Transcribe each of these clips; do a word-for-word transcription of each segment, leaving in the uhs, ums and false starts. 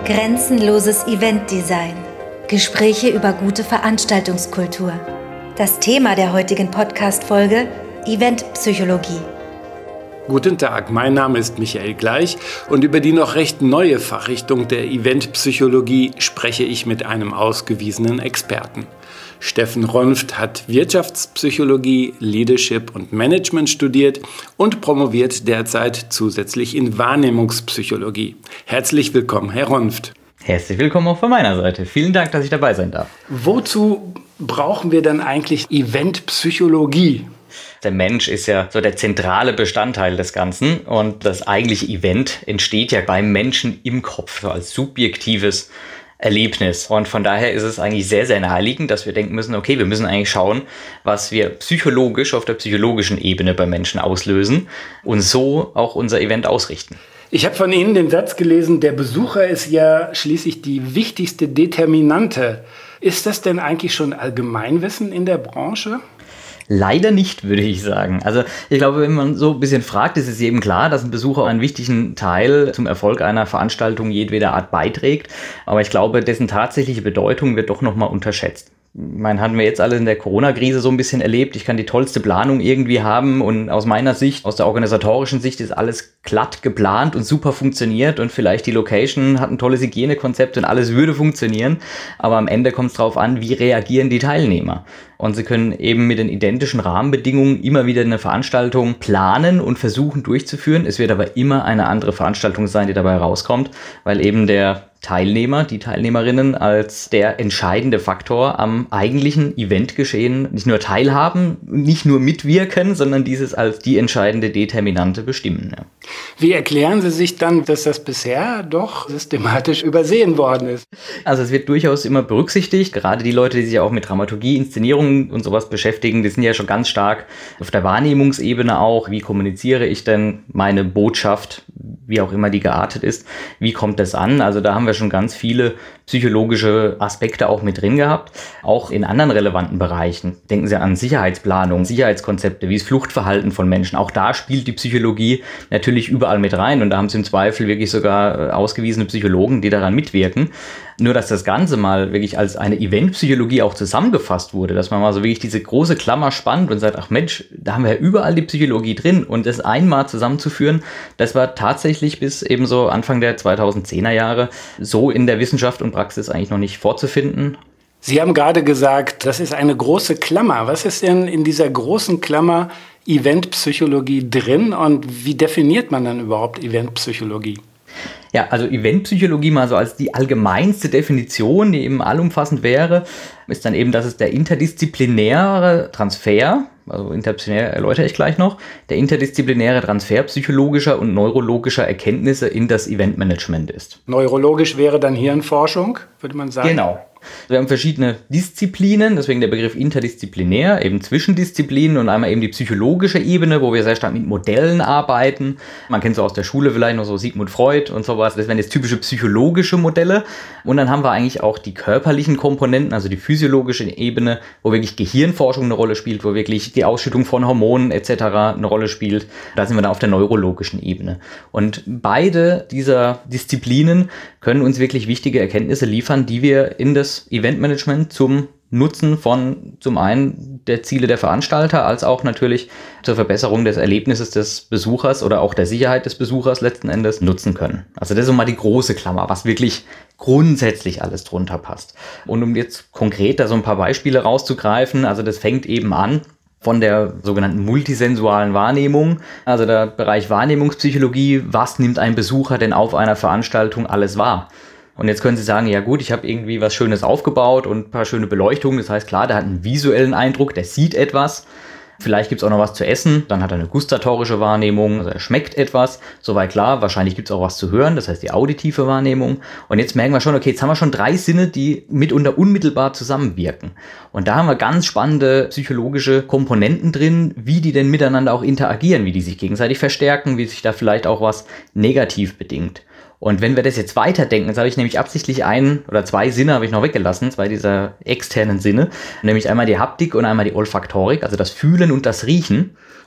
Grenzenloses Eventdesign. Gespräche über gute Veranstaltungskultur. Das Thema der heutigen Podcast-Folge: Eventpsychologie. Guten Tag, mein Name ist Michael Gleich und über die noch recht neue Fachrichtung der Eventpsychologie spreche ich mit einem ausgewiesenen Experten. Steffen Ronft hat Wirtschaftspsychologie, Leadership und Management studiert und promoviert derzeit zusätzlich in Wahrnehmungspsychologie. Herzlich willkommen, Herr Ronft. Herzlich willkommen auch von meiner Seite. Vielen Dank, dass ich dabei sein darf. Wozu brauchen wir denn eigentlich Eventpsychologie? Der Mensch ist ja so der zentrale Bestandteil des Ganzen und das eigentliche Event entsteht ja beim Menschen im Kopf, so als subjektives Erlebnis. Und von daher ist es eigentlich sehr, sehr naheliegend, dass wir denken müssen, okay, wir müssen eigentlich schauen, was wir psychologisch auf der psychologischen Ebene bei Menschen auslösen und so auch unser Event ausrichten. Ich habe von Ihnen den Satz gelesen, der Besucher ist ja schließlich die wichtigste Determinante. Ist das denn eigentlich schon Allgemeinwissen in der Branche? Leider nicht, würde ich sagen. Also ich glaube, wenn man so ein bisschen fragt, ist es jedem klar, dass ein Besucher einen wichtigen Teil zum Erfolg einer Veranstaltung jedweder Art beiträgt. Aber ich glaube, dessen tatsächliche Bedeutung wird doch nochmal unterschätzt. Ich meine, hatten wir jetzt alle in der Corona-Krise so ein bisschen erlebt. Ich kann die tollste Planung irgendwie haben und aus meiner Sicht, aus der organisatorischen Sicht ist alles glatt geplant und super funktioniert und vielleicht die Location hat ein tolles Hygienekonzept und alles würde funktionieren. Aber am Ende kommt es darauf an, wie reagieren die Teilnehmer. Und sie können eben mit den identischen Rahmenbedingungen immer wieder eine Veranstaltung planen und versuchen durchzuführen. Es wird aber immer eine andere Veranstaltung sein, die dabei rauskommt, weil eben der Teilnehmer, die Teilnehmerinnen als der entscheidende Faktor am eigentlichen Eventgeschehen nicht nur teilhaben, nicht nur mitwirken, sondern dieses als die entscheidende Determinante bestimmen. Ja. Wie erklären Sie sich dann, dass das bisher doch systematisch übersehen worden ist? Also es wird durchaus immer berücksichtigt, gerade die Leute, die sich auch mit Dramaturgie, Inszenierung und sowas beschäftigen, die sind ja schon ganz stark auf der Wahrnehmungsebene auch. Wie kommuniziere ich denn meine Botschaft, wie auch immer die geartet ist? Wie kommt das an? Also da haben wir schon ganz viele psychologische Aspekte auch mit drin gehabt, auch in anderen relevanten Bereichen. Denken Sie an Sicherheitsplanung, Sicherheitskonzepte, wie das Fluchtverhalten von Menschen. Auch da spielt die Psychologie natürlich überall mit rein und da haben Sie im Zweifel wirklich sogar ausgewiesene Psychologen, die daran mitwirken. Nur, dass das Ganze mal wirklich als eine Eventpsychologie auch zusammengefasst wurde, dass man mal so wirklich diese große Klammer spannt und sagt, ach Mensch, da haben wir ja überall die Psychologie drin und das einmal zusammenzuführen, das war tatsächlich bis eben so Anfang der zweitausendzehner Jahre so in der Wissenschaft und Praxis eigentlich noch nicht vorzufinden. Sie haben gerade gesagt, das ist eine große Klammer. Was ist denn in dieser großen Klammer Eventpsychologie drin und wie definiert man dann überhaupt Eventpsychologie? Ja, also Eventpsychologie mal so als die allgemeinste Definition, die eben allumfassend wäre, ist dann eben, dass es der interdisziplinäre Transfer, also interdisziplinär erläutere ich gleich noch, der interdisziplinäre Transfer psychologischer und neurologischer Erkenntnisse in das Eventmanagement ist. Neurologisch wäre dann Hirnforschung, würde man sagen? Genau. Wir haben verschiedene Disziplinen, deswegen der Begriff interdisziplinär, eben Zwischendisziplinen und einmal eben die psychologische Ebene, wo wir sehr stark mit Modellen arbeiten. Man kennt so aus der Schule vielleicht noch so Sigmund Freud und sowas. Das wären jetzt typische psychologische Modelle. Und dann haben wir eigentlich auch die körperlichen Komponenten, also die physiologische Ebene, wo wirklich Gehirnforschung eine Rolle spielt, wo wirklich die Ausschüttung von Hormonen et cetera eine Rolle spielt. Da sind wir dann auf der neurologischen Ebene. Und beide dieser Disziplinen können uns wirklich wichtige Erkenntnisse liefern, die wir in das Eventmanagement zum Nutzen von zum einen der Ziele der Veranstalter, als auch natürlich zur Verbesserung des Erlebnisses des Besuchers oder auch der Sicherheit des Besuchers letzten Endes nutzen können. Also das ist so mal die große Klammer, was wirklich grundsätzlich alles drunter passt. Und um jetzt konkret da so ein paar Beispiele rauszugreifen, also das fängt eben an von der sogenannten multisensualen Wahrnehmung, also der Bereich Wahrnehmungspsychologie, was nimmt ein Besucher denn auf einer Veranstaltung alles wahr? Und jetzt können Sie sagen, ja gut, ich habe irgendwie was Schönes aufgebaut und ein paar schöne Beleuchtungen. Das heißt, klar, der hat einen visuellen Eindruck, der sieht etwas. Vielleicht gibt es auch noch was zu essen. Dann hat er eine gustatorische Wahrnehmung, also er schmeckt etwas. Soweit klar, wahrscheinlich gibt es auch was zu hören, das heißt die auditive Wahrnehmung. Und jetzt merken wir schon, okay, jetzt haben wir schon drei Sinne, die mitunter unmittelbar zusammenwirken. Und da haben wir ganz spannende psychologische Komponenten drin, wie die denn miteinander auch interagieren, wie die sich gegenseitig verstärken, wie sich da vielleicht auch was negativ bedingt. Und wenn wir das jetzt weiterdenken, jetzt habe ich nämlich absichtlich einen oder zwei Sinne habe ich noch weggelassen, zwei dieser externen Sinne, nämlich einmal die Haptik und einmal die Olfaktorik, also das Fühlen und das Riechen.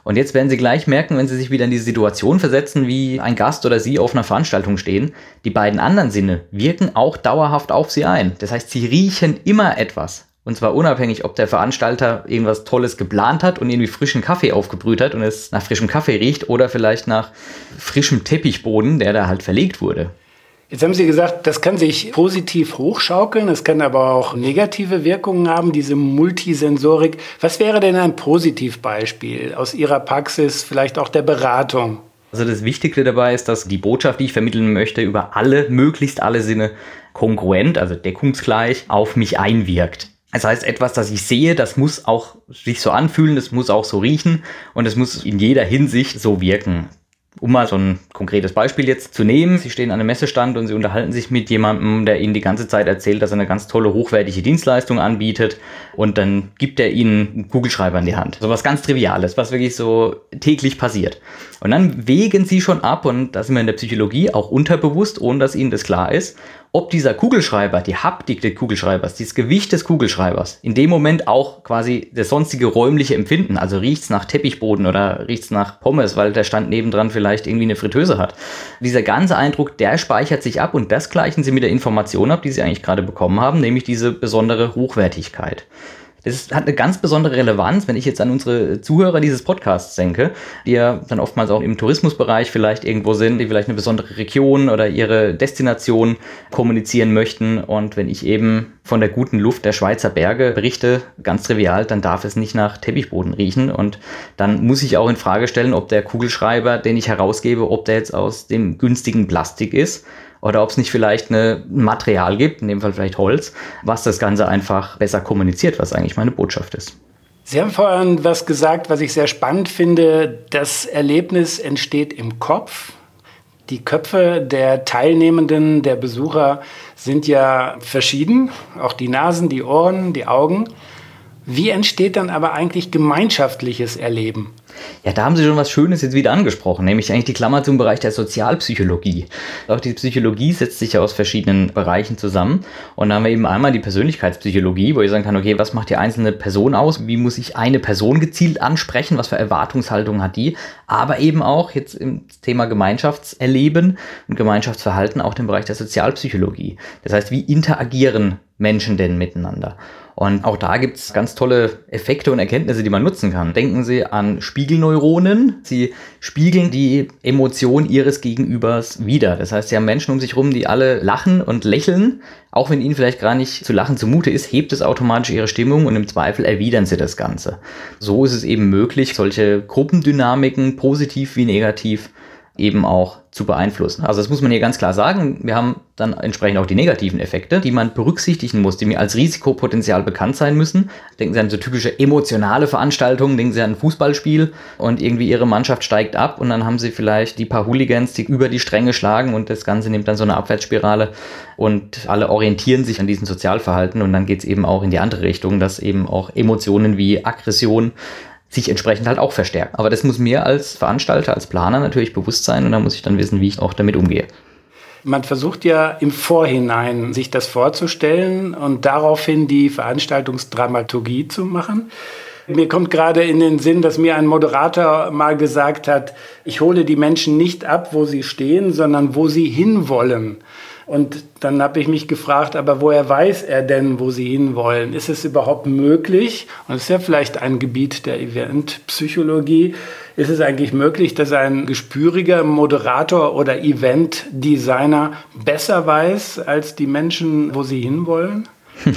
Und jetzt werden Sie gleich merken, wenn Sie sich wieder in diese Situation versetzen, wie ein Gast oder Sie auf einer Veranstaltung stehen, die beiden anderen Sinne wirken auch dauerhaft auf Sie ein. Das heißt, Sie riechen immer etwas. Und zwar unabhängig, ob der Veranstalter irgendwas Tolles geplant hat und irgendwie frischen Kaffee aufgebrüht hat und es nach frischem Kaffee riecht oder vielleicht nach frischem Teppichboden, der da halt verlegt wurde. Jetzt haben Sie gesagt, das kann sich positiv hochschaukeln, es kann aber auch negative Wirkungen haben, diese Multisensorik. Was wäre denn ein Positivbeispiel aus Ihrer Praxis, vielleicht auch der Beratung? Also das Wichtigste dabei ist, dass die Botschaft, die ich vermitteln möchte, über alle, möglichst alle Sinne kongruent, also deckungsgleich, auf mich einwirkt. Das heißt, etwas, das ich sehe, das muss auch sich so anfühlen, das muss auch so riechen und es muss in jeder Hinsicht so wirken. Um mal so ein konkretes Beispiel jetzt zu nehmen. Sie stehen an einem Messestand und Sie unterhalten sich mit jemandem, der Ihnen die ganze Zeit erzählt, dass er eine ganz tolle, hochwertige Dienstleistung anbietet. Und dann gibt er Ihnen einen Kugelschreiber in die Hand. So was ganz Triviales, was wirklich so täglich passiert. Und dann wägen Sie schon ab, und da sind wir in der Psychologie auch unterbewusst, ohne dass Ihnen das klar ist, ob dieser Kugelschreiber, die Haptik des Kugelschreibers, dieses Gewicht des Kugelschreibers, in dem Moment auch quasi das sonstige räumliche Empfinden, also riecht's nach Teppichboden oder riecht's nach Pommes, weil der Stand nebendran vielleicht irgendwie eine Fritteuse hat. Dieser ganze Eindruck, der speichert sich ab und das gleichen Sie mit der Information ab, die Sie eigentlich gerade bekommen haben, nämlich diese besondere Hochwertigkeit. Das hat eine ganz besondere Relevanz, wenn ich jetzt an unsere Zuhörer dieses Podcasts denke, die ja dann oftmals auch im Tourismusbereich vielleicht irgendwo sind, die vielleicht eine besondere Region oder ihre Destination kommunizieren möchten. Und wenn ich eben von der guten Luft der Schweizer Berge berichte, ganz trivial, dann darf es nicht nach Teppichboden riechen. Und dann muss ich auch in Frage stellen, ob der Kugelschreiber, den ich herausgebe, ob der jetzt aus dem günstigen Plastik ist. Oder ob es nicht vielleicht ein Material gibt, in dem Fall vielleicht Holz, was das Ganze einfach besser kommuniziert, was eigentlich meine Botschaft ist. Sie haben vorhin was gesagt, was ich sehr spannend finde. Das Erlebnis entsteht im Kopf. Die Köpfe der Teilnehmenden, der Besucher sind ja verschieden. Auch die Nasen, die Ohren, die Augen. Wie entsteht dann aber eigentlich gemeinschaftliches Erleben? Ja, da haben Sie schon was Schönes jetzt wieder angesprochen, nämlich eigentlich die Klammer zum Bereich der Sozialpsychologie. Auch die Psychologie setzt sich ja aus verschiedenen Bereichen zusammen. Und da haben wir eben einmal die Persönlichkeitspsychologie, wo ich sagen kann, okay, was macht die einzelne Person aus? Wie muss ich eine Person gezielt ansprechen? Was für Erwartungshaltung hat die? Aber eben auch jetzt im Thema Gemeinschaftserleben und Gemeinschaftsverhalten auch den Bereich der Sozialpsychologie. Das heißt, wie interagieren Menschen denn miteinander? Und auch da gibt es ganz tolle Effekte und Erkenntnisse, die man nutzen kann. Denken Sie an Spiegelneuronen. Sie spiegeln die Emotion Ihres Gegenübers wider. Das heißt, Sie haben Menschen um sich herum, die alle lachen und lächeln. Auch wenn Ihnen vielleicht gar nicht zu lachen zumute ist, hebt es automatisch Ihre Stimmung und im Zweifel erwidern Sie das Ganze. So ist es eben möglich, solche Gruppendynamiken, positiv wie negativ, eben auch zu beeinflussen. Also das muss man hier ganz klar sagen. Wir haben dann entsprechend auch die negativen Effekte, die man berücksichtigen muss, die mir als Risikopotenzial bekannt sein müssen. Denken Sie an so typische emotionale Veranstaltungen, denken Sie an ein Fußballspiel und irgendwie Ihre Mannschaft steigt ab und dann haben Sie vielleicht die paar Hooligans, die über die Stränge schlagen und das Ganze nimmt dann so eine Abwärtsspirale und alle orientieren sich an diesem Sozialverhalten und dann geht es eben auch in die andere Richtung, dass eben auch Emotionen wie Aggression sich entsprechend halt auch verstärken. Aber das muss mir als Veranstalter, als Planer natürlich bewusst sein und da muss ich dann wissen, wie ich auch damit umgehe. Man versucht ja im Vorhinein, sich das vorzustellen und daraufhin die Veranstaltungsdramaturgie zu machen. Mir kommt gerade in den Sinn, dass mir ein Moderator mal gesagt hat, ich hole die Menschen nicht ab, wo sie stehen, sondern wo sie hinwollen. Und dann habe ich mich gefragt, aber woher weiß er denn, wo sie hinwollen? Ist es überhaupt möglich? Und das ist ja vielleicht ein Gebiet der Eventpsychologie. Ist es eigentlich möglich, dass ein gespüriger Moderator oder Eventdesigner besser weiß als die Menschen, wo sie hinwollen?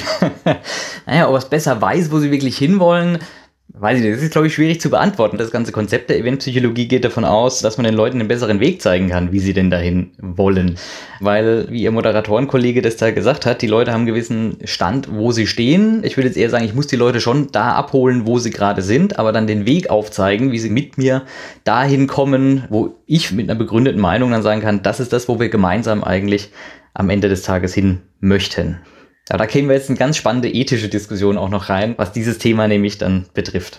Naja, ob er es besser weiß, wo sie wirklich hinwollen, weiß ich nicht. Das ist, glaube ich, schwierig zu beantworten. Das ganze Konzept der Eventpsychologie geht davon aus, dass man den Leuten einen besseren Weg zeigen kann, wie sie denn dahin wollen. Weil, wie Ihr Moderatorenkollege das da gesagt hat, die Leute haben einen gewissen Stand, wo sie stehen. Ich würde jetzt eher sagen, ich muss die Leute schon da abholen, wo sie gerade sind, aber dann den Weg aufzeigen, wie sie mit mir dahin kommen, wo ich mit einer begründeten Meinung dann sagen kann, das ist das, wo wir gemeinsam eigentlich am Ende des Tages hin möchten. Ja, da kämen wir jetzt eine ganz spannende ethische Diskussion auch noch rein, was dieses Thema nämlich dann betrifft.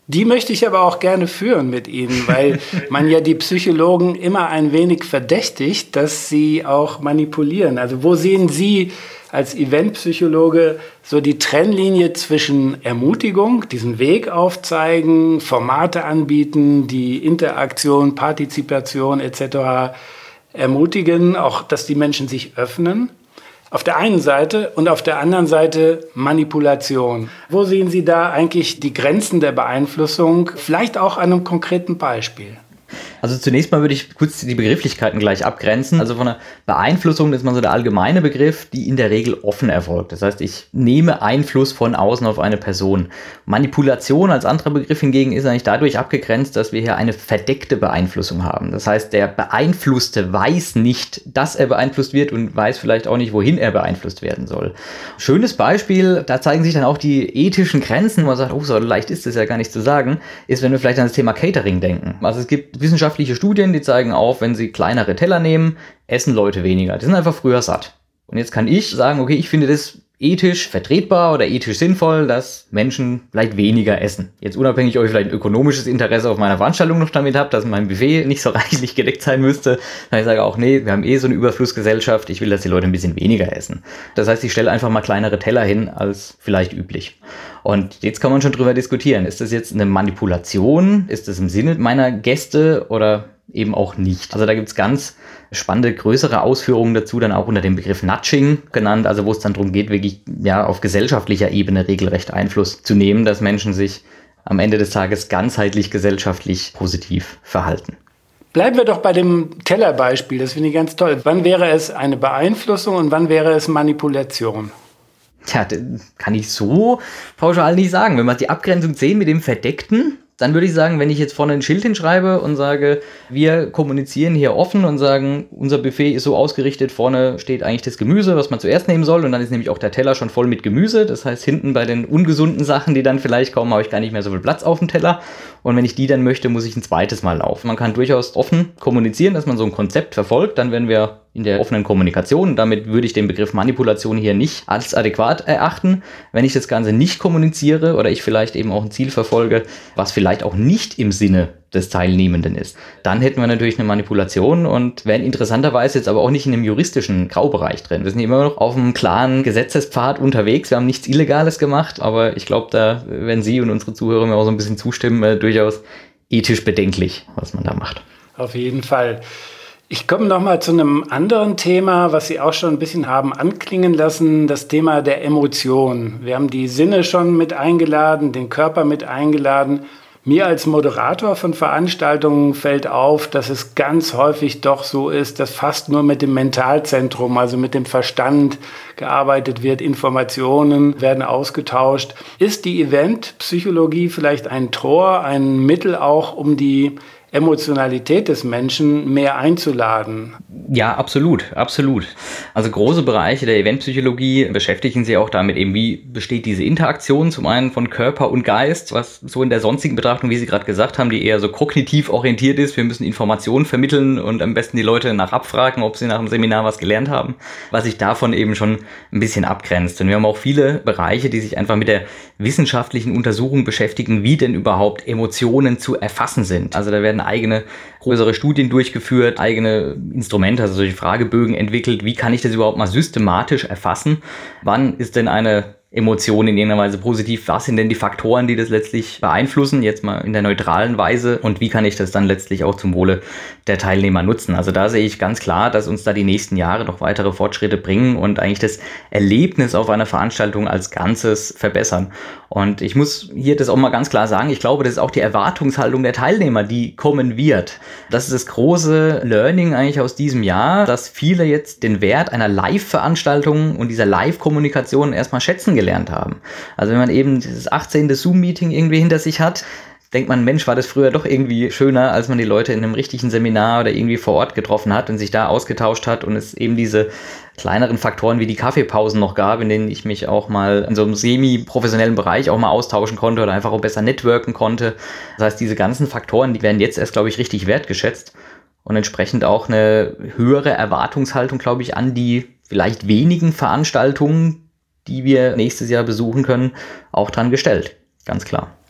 Die möchte ich aber auch gerne führen mit Ihnen, weil man ja die Psychologen immer ein wenig verdächtigt, dass sie auch manipulieren. Also wo sehen Sie als Eventpsychologe so die Trennlinie zwischen Ermutigung, diesen Weg aufzeigen, Formate anbieten, die Interaktion, Partizipation et cetera ermutigen, auch dass die Menschen sich öffnen? Auf der einen Seite und auf der anderen Seite Manipulation. Wo sehen Sie da eigentlich die Grenzen der Beeinflussung? Vielleicht auch an einem konkreten Beispiel. Also zunächst mal würde ich kurz die Begrifflichkeiten gleich abgrenzen. Also von der Beeinflussung ist man so der allgemeine Begriff, die in der Regel offen erfolgt. Das heißt, ich nehme Einfluss von außen auf eine Person. Manipulation als anderer Begriff hingegen ist eigentlich dadurch abgegrenzt, dass wir hier eine verdeckte Beeinflussung haben. Das heißt, der Beeinflusste weiß nicht, dass er beeinflusst wird und weiß vielleicht auch nicht, wohin er beeinflusst werden soll. Schönes Beispiel, da zeigen sich dann auch die ethischen Grenzen, wo man sagt, oh, so leicht ist das ja gar nicht zu sagen, ist, wenn wir vielleicht an das Thema Catering denken. Also es gibt wissenschaftliche Studien, die zeigen auf, wenn sie kleinere Teller nehmen, essen Leute weniger. Die sind einfach früher satt. Und jetzt kann ich sagen, okay, ich finde das ethisch vertretbar oder ethisch sinnvoll, dass Menschen vielleicht weniger essen. Jetzt unabhängig, ob ich vielleicht ein ökonomisches Interesse auf meiner Veranstaltung noch damit habe, dass mein Buffet nicht so reichlich gedeckt sein müsste. Dann ich sage auch, nee, wir haben eh so eine Überflussgesellschaft, ich will, dass die Leute ein bisschen weniger essen. Das heißt, ich stelle einfach mal kleinere Teller hin als vielleicht üblich. Und jetzt kann man schon drüber diskutieren. Ist das jetzt eine Manipulation? Ist das im Sinne meiner Gäste oder eben auch nicht? Also da gibt es ganz spannende, größere Ausführungen dazu, dann auch unter dem Begriff Nudging genannt, also wo es dann darum geht, wirklich ja auf gesellschaftlicher Ebene regelrecht Einfluss zu nehmen, dass Menschen sich am Ende des Tages ganzheitlich gesellschaftlich positiv verhalten. Bleiben wir doch bei dem Tellerbeispiel, das finde ich ganz toll. Wann wäre es eine Beeinflussung und wann wäre es Manipulation? Tja, kann ich so pauschal nicht sagen. Wenn wir die Abgrenzung sehen mit dem Verdeckten, dann würde ich sagen, wenn ich jetzt vorne ein Schild hinschreibe und sage, wir kommunizieren hier offen und sagen, unser Buffet ist so ausgerichtet, vorne steht eigentlich das Gemüse, was man zuerst nehmen soll und dann ist nämlich auch der Teller schon voll mit Gemüse. Das heißt, hinten bei den ungesunden Sachen, die dann vielleicht kommen, habe ich gar nicht mehr so viel Platz auf dem Teller. Und wenn ich die dann möchte, muss ich ein zweites Mal laufen. Man kann durchaus offen kommunizieren, dass man so ein Konzept verfolgt. Dann werden wir in der offenen Kommunikation. Damit würde ich den Begriff Manipulation hier nicht als adäquat erachten. Wenn ich das Ganze nicht kommuniziere oder ich vielleicht eben auch ein Ziel verfolge, was vielleicht auch nicht im Sinne des Teilnehmenden ist, dann hätten wir natürlich eine Manipulation und wären interessanterweise jetzt aber auch nicht in einem juristischen Graubereich drin. Wir sind immer noch auf einem klaren Gesetzespfad unterwegs. Wir haben nichts Illegales gemacht, aber ich glaube, da werden Sie und unsere Zuhörer mir auch so ein bisschen zustimmen, äh, durchaus ethisch bedenklich, was man da macht. Auf jeden Fall. Ich komme noch mal zu einem anderen Thema, was Sie auch schon ein bisschen haben anklingen lassen, das Thema der Emotion. Wir haben die Sinne schon mit eingeladen, den Körper mit eingeladen. Mir als Moderator von Veranstaltungen fällt auf, dass es ganz häufig doch so ist, dass fast nur mit dem Mentalzentrum, also mit dem Verstand gearbeitet wird. Informationen werden ausgetauscht. Ist die Eventpsychologie vielleicht ein Tor, ein Mittel auch, um die Emotionalität des Menschen mehr einzuladen? Ja, absolut, absolut. Also große Bereiche der Eventpsychologie beschäftigen sich auch damit eben, wie besteht diese Interaktion zum einen von Körper und Geist, was so in der sonstigen Betrachtung, wie Sie gerade gesagt haben, die eher so kognitiv orientiert ist. Wir müssen Informationen vermitteln und am besten die Leute nach abfragen, ob sie nach dem Seminar was gelernt haben, was sich davon eben schon ein bisschen abgrenzt. Und wir haben auch viele Bereiche, die sich einfach mit der wissenschaftlichen Untersuchung beschäftigen, wie denn überhaupt Emotionen zu erfassen sind. Also da werden eigene größere Studien durchgeführt, eigene Instrumente, also solche Fragebögen entwickelt. Wie kann ich das überhaupt mal systematisch erfassen? Wann ist denn eine Emotion in irgendeiner Weise positiv? Was sind denn die Faktoren, die das letztlich beeinflussen? Jetzt mal in der neutralen Weise. Und wie kann ich das dann letztlich auch zum Wohle der Teilnehmer nutzen? Also da sehe ich ganz klar, dass uns da die nächsten Jahre noch weitere Fortschritte bringen und eigentlich das Erlebnis auf einer Veranstaltung als Ganzes verbessern. Und ich muss hier das auch mal ganz klar sagen, ich glaube, das ist auch die Erwartungshaltung der Teilnehmer, die kommen wird. Das ist das große Learning eigentlich aus diesem Jahr, dass viele jetzt den Wert einer Live-Veranstaltung und dieser Live-Kommunikation erstmal schätzen gelernt haben. Also wenn man eben dieses achtzehnte Zoom-Meeting irgendwie hinter sich hat, denkt man, Mensch, war das früher doch irgendwie schöner, als man die Leute in einem richtigen Seminar oder irgendwie vor Ort getroffen hat und sich da ausgetauscht hat und es eben diese kleineren Faktoren wie die Kaffeepausen noch gab, in denen ich mich auch mal in so einem semi-professionellen Bereich auch mal austauschen konnte oder einfach auch besser networken konnte. Das heißt, diese ganzen Faktoren, die werden jetzt erst, glaube ich, richtig wertgeschätzt und entsprechend auch eine höhere Erwartungshaltung, glaube ich, an die vielleicht wenigen Veranstaltungen, die wir nächstes Jahr besuchen können, auch dran gestellt. Ganz klar.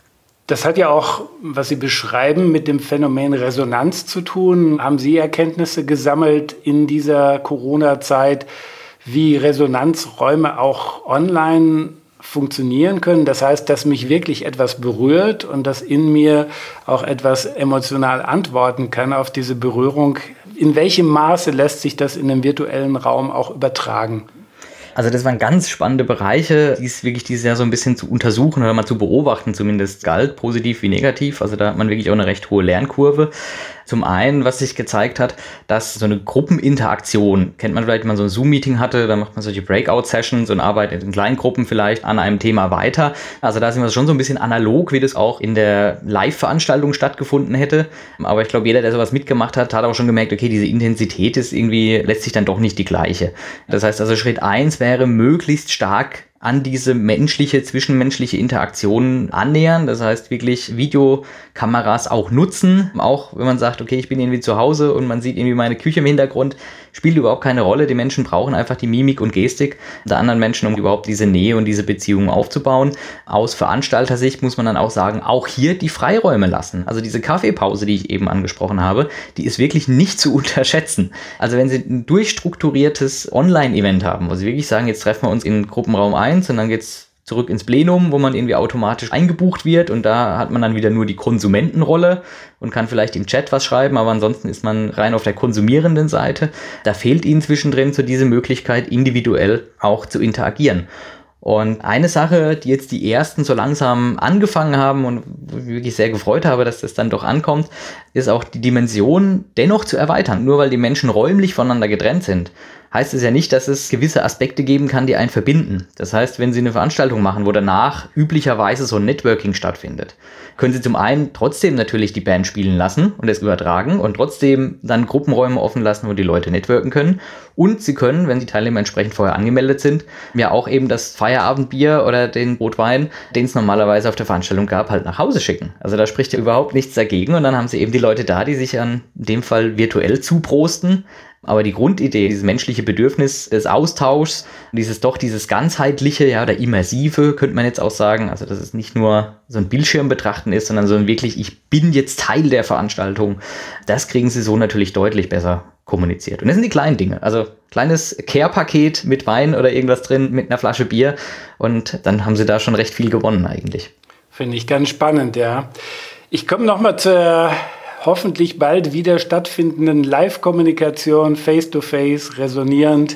Das hat ja auch, was Sie beschreiben, mit dem Phänomen Resonanz zu tun. Haben Sie Erkenntnisse gesammelt in dieser Corona-Zeit, wie Resonanzräume auch online funktionieren können? Das heißt, dass mich wirklich etwas berührt und dass in mir auch etwas emotional antworten kann auf diese Berührung. In welchem Maße lässt sich das in dem virtuellen Raum auch übertragen? Also das waren ganz spannende Bereiche, die es wirklich dieses Jahr so ein bisschen zu untersuchen oder mal zu beobachten zumindest galt, positiv wie negativ. Also da hat man wirklich auch eine recht hohe Lernkurve. Zum einen, was sich gezeigt hat, dass so eine Gruppeninteraktion, kennt man vielleicht, wenn man so ein Zoom-Meeting hatte, da macht man solche Breakout-Sessions und arbeitet in kleinen Gruppen vielleicht an einem Thema weiter. Also da sind wir schon so ein bisschen analog, wie das auch in der Live-Veranstaltung stattgefunden hätte. Aber ich glaube, jeder, der sowas mitgemacht hat, hat auch schon gemerkt, okay, diese Intensität ist irgendwie letztlich dann doch nicht die gleiche. Das heißt also, Schritt eins wäre, möglichst stark an diese menschliche, zwischenmenschliche Interaktion annähern. Das heißt wirklich Videokameras auch nutzen. Auch wenn man sagt, okay, ich bin irgendwie zu Hause und man sieht irgendwie meine Küche im Hintergrund, spielt überhaupt keine Rolle. Die Menschen brauchen einfach die Mimik und Gestik der anderen Menschen, um überhaupt diese Nähe und diese Beziehungen aufzubauen. Aus Veranstaltersicht muss man dann auch sagen, auch hier die Freiräume lassen. Also diese Kaffeepause, die ich eben angesprochen habe, die ist wirklich nicht zu unterschätzen. Also wenn Sie ein durchstrukturiertes Online-Event haben, wo Sie wirklich sagen, jetzt treffen wir uns in Gruppenraum eins und dann geht's zurück ins Plenum, wo man irgendwie automatisch eingebucht wird und da hat man dann wieder nur die Konsumentenrolle und kann vielleicht im Chat was schreiben, aber ansonsten ist man rein auf der konsumierenden Seite. Da fehlt Ihnen zwischendrin so diese Möglichkeit, individuell auch zu interagieren. Und eine Sache, die jetzt die ersten so langsam angefangen haben und wo ich mich wirklich sehr gefreut habe, dass das dann doch ankommt, ist auch die Dimension dennoch zu erweitern. Nur weil die Menschen räumlich voneinander getrennt sind, heißt es ja nicht, dass es gewisse Aspekte geben kann, die einen verbinden. Das heißt, wenn Sie eine Veranstaltung machen, wo danach üblicherweise so ein Networking stattfindet, können Sie zum einen trotzdem natürlich die Band spielen lassen und es übertragen und trotzdem dann Gruppenräume offen lassen, wo die Leute networken können. Und Sie können, wenn die Teilnehmer entsprechend vorher angemeldet sind, ja auch eben das Feierabendbier oder den Rotwein, den es normalerweise auf der Veranstaltung gab, halt nach Hause schicken. Also da spricht ja überhaupt nichts dagegen und dann haben Sie eben die Leute da, die sich an in dem Fall virtuell zuprosten. Aber die Grundidee, dieses menschliche Bedürfnis des Austauschs, dieses doch dieses ganzheitliche, ja, oder immersive, könnte man jetzt auch sagen, also dass es nicht nur so ein Bildschirm betrachten ist, sondern so ein wirklich, ich bin jetzt Teil der Veranstaltung, das kriegen Sie so natürlich deutlich besser kommuniziert. Und das sind die kleinen Dinge, also kleines Care-Paket mit Wein oder irgendwas drin, mit einer Flasche Bier und dann haben Sie da schon recht viel gewonnen eigentlich. Finde ich ganz spannend, ja. Ich komme nochmal zur hoffentlich bald wieder stattfindenden Live-Kommunikation, face-to-face, resonierend.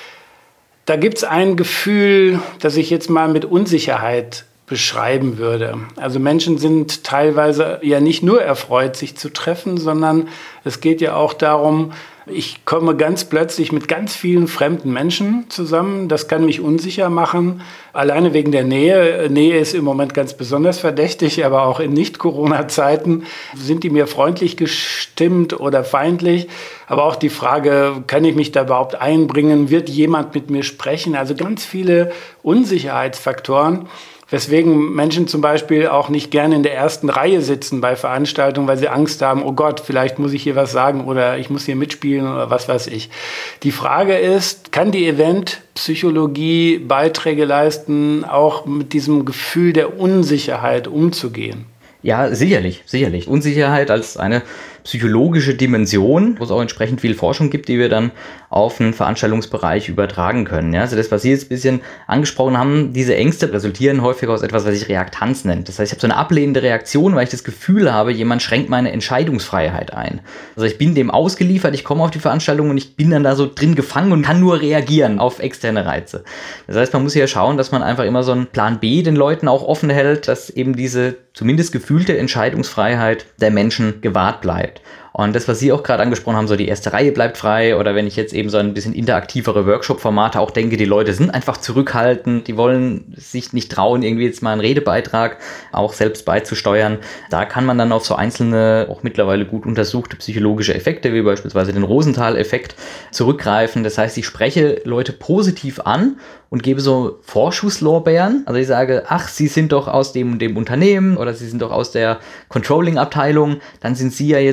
Da gibt es ein Gefühl, das ich jetzt mal mit Unsicherheit beschreiben würde. Also Menschen sind teilweise ja nicht nur erfreut, sich zu treffen, sondern es geht ja auch darum, ich komme ganz plötzlich mit ganz vielen fremden Menschen zusammen. Das kann mich unsicher machen. Alleine wegen der Nähe. Nähe ist im Moment ganz besonders verdächtig, aber auch in Nicht-Corona-Zeiten sind die mir freundlich gestimmt oder feindlich. Aber auch die Frage, kann ich mich da überhaupt einbringen? Wird jemand mit mir sprechen? Also ganz viele Unsicherheitsfaktoren, weswegen Menschen zum Beispiel auch nicht gerne in der ersten Reihe sitzen bei Veranstaltungen, weil sie Angst haben, oh Gott, vielleicht muss ich hier was sagen oder ich muss hier mitspielen oder was weiß ich. Die Frage ist, kann die Eventpsychologie Beiträge leisten, auch mit diesem Gefühl der Unsicherheit umzugehen? Ja, sicherlich, sicherlich. Unsicherheit als eine psychologische Dimension, wo es auch entsprechend viel Forschung gibt, die wir dann auf einen Veranstaltungsbereich übertragen können. Ja, also das, was Sie jetzt ein bisschen angesprochen haben, diese Ängste resultieren häufig aus etwas, was sich Reaktanz nennt. Das heißt, ich habe so eine ablehnende Reaktion, weil ich das Gefühl habe, jemand schränkt meine Entscheidungsfreiheit ein. Also ich bin dem ausgeliefert, ich komme auf die Veranstaltung und ich bin dann da so drin gefangen und kann nur reagieren auf externe Reize. Das heißt, man muss ja schauen, dass man einfach immer so einen Plan B den Leuten auch offen hält, dass eben diese zumindest gefühlte Entscheidungsfreiheit der Menschen gewahrt bleibt. Und das, was Sie auch gerade angesprochen haben, so die erste Reihe bleibt frei oder wenn ich jetzt eben so ein bisschen interaktivere Workshop-Formate auch denke, die Leute sind einfach zurückhaltend, die wollen sich nicht trauen, irgendwie jetzt mal einen Redebeitrag auch selbst beizusteuern. Da kann man dann auf so einzelne, auch mittlerweile gut untersuchte psychologische Effekte, wie beispielsweise den Rosenthal-Effekt, zurückgreifen. Das heißt, ich spreche Leute positiv an und gebe so Vorschusslorbeeren. Also ich sage, ach, Sie sind doch aus dem, dem Unternehmen oder Sie sind doch aus der Controlling-Abteilung, dann sind Sie ja jetzt unser Experte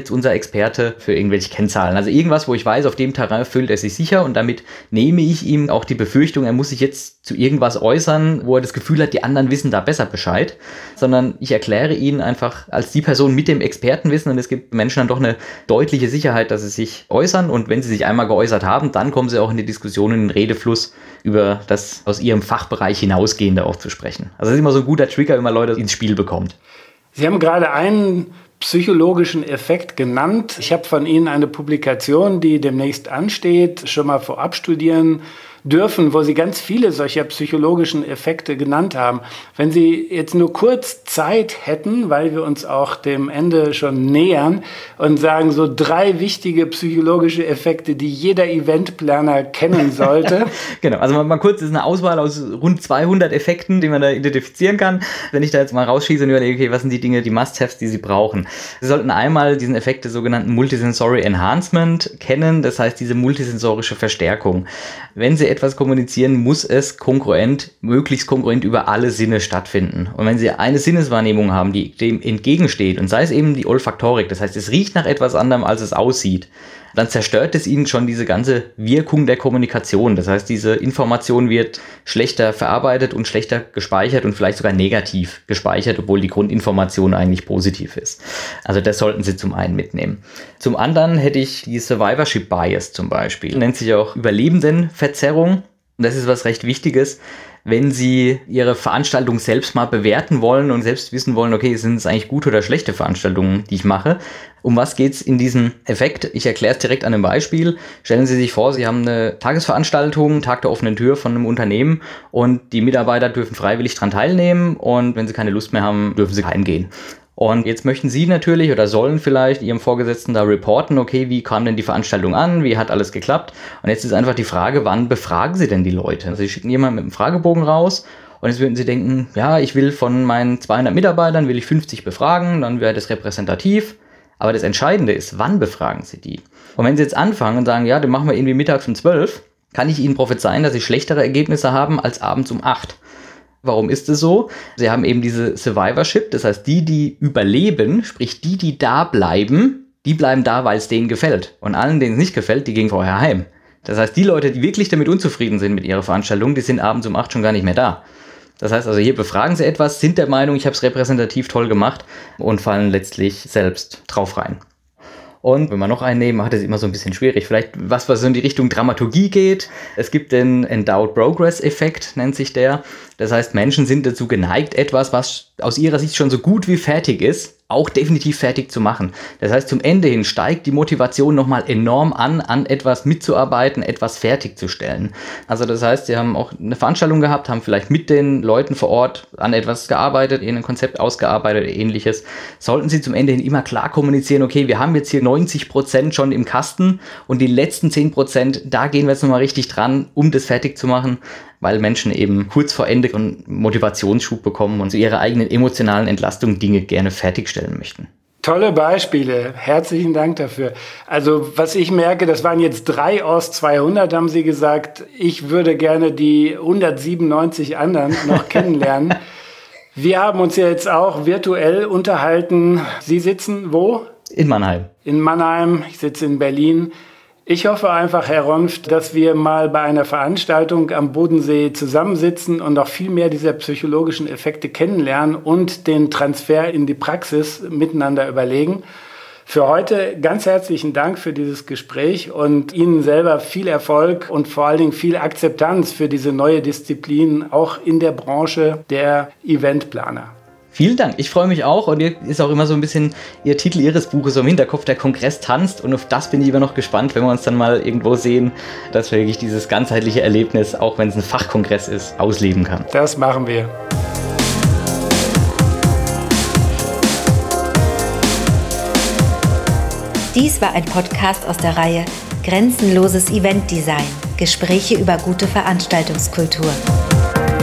Experte für irgendwelche Kennzahlen. Also irgendwas, wo ich weiß, auf dem Terrain fühlt er sich sicher und damit nehme ich ihm auch die Befürchtung, er muss sich jetzt zu irgendwas äußern, wo er das Gefühl hat, die anderen wissen da besser Bescheid, sondern ich erkläre ihn einfach als die Person mit dem Expertenwissen und es gibt Menschen dann doch eine deutliche Sicherheit, dass sie sich äußern und wenn sie sich einmal geäußert haben, dann kommen sie auch in die Diskussion, in den Redefluss über das aus ihrem Fachbereich hinausgehende auch zu sprechen. Also das ist immer so ein guter Trigger, wenn man Leute ins Spiel bekommt. Sie haben gerade einen psychologischen Effekt genannt. Ich habe von Ihnen eine Publikation, die demnächst ansteht, schon mal vorab studieren dürfen, wo Sie ganz viele solcher psychologischen Effekte genannt haben. Wenn Sie jetzt nur kurz Zeit hätten, weil wir uns auch dem Ende schon nähern und sagen, so drei wichtige psychologische Effekte, die jeder Eventplaner kennen sollte. Genau, also mal, mal kurz, das ist eine Auswahl aus rund zweihundert Effekten, die man da identifizieren kann. Wenn ich da jetzt mal rausschieße und überlege, okay, was sind die Dinge, die Must-Haves, die Sie brauchen? Sie sollten einmal diesen Effekt des sogenannten Multisensory Enhancement kennen, das heißt diese multisensorische Verstärkung. Wenn Sie etwas kommunizieren, muss es kongruent, möglichst kongruent über alle Sinne stattfinden. Und wenn Sie eine Sinneswahrnehmung haben, die dem entgegensteht, und sei es eben die Olfaktorik, das heißt, es riecht nach etwas anderem, als es aussieht, dann zerstört es Ihnen schon diese ganze Wirkung der Kommunikation. Das heißt, diese Information wird schlechter verarbeitet und schlechter gespeichert und vielleicht sogar negativ gespeichert, obwohl die Grundinformation eigentlich positiv ist. Also das sollten Sie zum einen mitnehmen. Zum anderen hätte ich die Survivorship Bias zum Beispiel. Nennt sich auch Überlebendenverzerrung. Und das ist was recht Wichtiges, wenn Sie Ihre Veranstaltung selbst mal bewerten wollen und selbst wissen wollen, okay, sind es eigentlich gute oder schlechte Veranstaltungen, die ich mache. Um was geht es in diesem Effekt? Ich erkläre es direkt an einem Beispiel. Stellen Sie sich vor, Sie haben eine Tagesveranstaltung, Tag der offenen Tür von einem Unternehmen und die Mitarbeiter dürfen freiwillig daran teilnehmen und wenn sie keine Lust mehr haben, dürfen sie heimgehen. Und jetzt möchten Sie natürlich oder sollen vielleicht Ihrem Vorgesetzten da reporten, okay, wie kam denn die Veranstaltung an, wie hat alles geklappt? Und jetzt ist einfach die Frage, wann befragen Sie denn die Leute? Also Sie schicken jemanden mit einem Fragebogen raus und jetzt würden Sie denken, ja, ich will von meinen zweihundert Mitarbeitern, will ich fünfzig befragen, dann wäre das repräsentativ. Aber das Entscheidende ist, wann befragen Sie die? Und wenn Sie jetzt anfangen und sagen, ja, dann machen wir irgendwie mittags um zwölf, kann ich Ihnen prophezeien, dass Sie schlechtere Ergebnisse haben als abends um acht. Warum ist es so? Sie haben eben diese Survivorship, das heißt, die, die überleben, sprich die, die da bleiben, die bleiben da, weil es denen gefällt. Und allen, denen es nicht gefällt, die gehen vorher heim. Das heißt, die Leute, die wirklich damit unzufrieden sind mit ihrer Veranstaltung, die sind abends um acht schon gar nicht mehr da. Das heißt also, hier befragen Sie etwas, sind der Meinung, ich habe es repräsentativ toll gemacht und fallen letztlich selbst drauf rein. Und wenn wir noch einen nehmen, hat es immer so ein bisschen schwierig. Vielleicht was, was so in die Richtung Dramaturgie geht. Es gibt den Endowed Progress Effekt, nennt sich der. Das heißt, Menschen sind dazu geneigt, etwas, was aus ihrer Sicht schon so gut wie fertig ist, auch definitiv fertig zu machen. Das heißt, zum Ende hin steigt die Motivation nochmal enorm an, an etwas mitzuarbeiten, etwas fertigzustellen. Also das heißt, sie haben auch eine Veranstaltung gehabt, haben vielleicht mit den Leuten vor Ort an etwas gearbeitet, ein Konzept ausgearbeitet oder ähnliches. Sollten sie zum Ende hin immer klar kommunizieren, okay, wir haben jetzt hier neunzig Prozent schon im Kasten und die letzten zehn Prozent, da gehen wir jetzt nochmal richtig dran, um das fertig zu machen, weil Menschen eben kurz vor Ende einen Motivationsschub bekommen und zu ihrer eigenen emotionalen Entlastung Dinge gerne fertigstellen möchten. Tolle Beispiele. Herzlichen Dank dafür. Also was ich merke, das waren jetzt drei aus zweihundert, haben Sie gesagt. Ich würde gerne die hundertsiebenundneunzig anderen noch kennenlernen. Wir haben uns ja jetzt auch virtuell unterhalten. Sie sitzen wo? In Mannheim. In Mannheim. Ich sitze in Berlin. Ich hoffe einfach, Herr Ronft, dass wir mal bei einer Veranstaltung am Bodensee zusammensitzen und noch viel mehr dieser psychologischen Effekte kennenlernen und den Transfer in die Praxis miteinander überlegen. Für heute ganz herzlichen Dank für dieses Gespräch und Ihnen selber viel Erfolg und vor allen Dingen viel Akzeptanz für diese neue Disziplin, auch in der Branche der Eventplaner. Vielen Dank, ich freue mich auch und hier ist auch immer so ein bisschen Ihr Titel Ihres Buches so im Hinterkopf, der Kongress tanzt und auf das bin ich immer noch gespannt, wenn wir uns dann mal irgendwo sehen, dass wir wirklich dieses ganzheitliche Erlebnis, auch wenn es ein Fachkongress ist, ausleben kann. Das machen wir. Dies war ein Podcast aus der Reihe Grenzenloses Eventdesign. Gespräche über gute Veranstaltungskultur.